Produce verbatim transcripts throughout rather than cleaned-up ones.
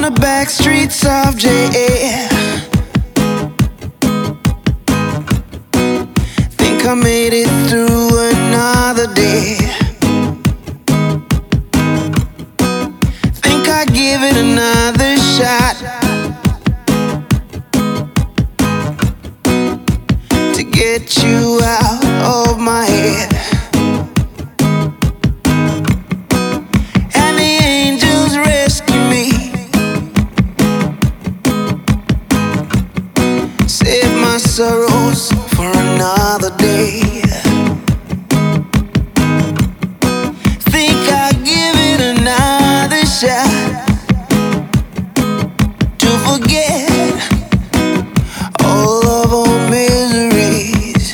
the back streets of J A. Think I made it through another day. Think I give it another shot to get you out of my head. And the angels rescue me, save my sorrows for another day. Think I'll give it another shot to forget all of our miseries.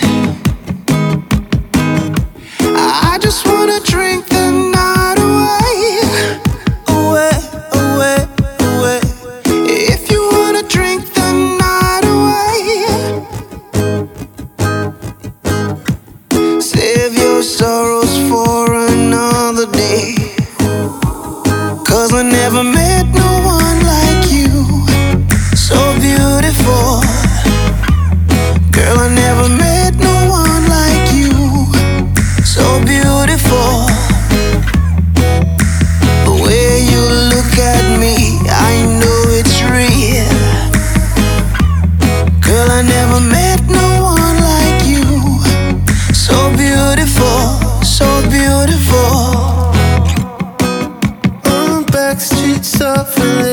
I just wanna drink the night away, away, away, away. If you wanna drink the night away, save your sorrows for another day. 'Cause I never met no one like you, so beautiful. Girl, I never met no one like you, so beautiful. The way you look at me, I know it's real. Girl, I never met no one like you, so beautiful, so beautiful. On the back streets of L A,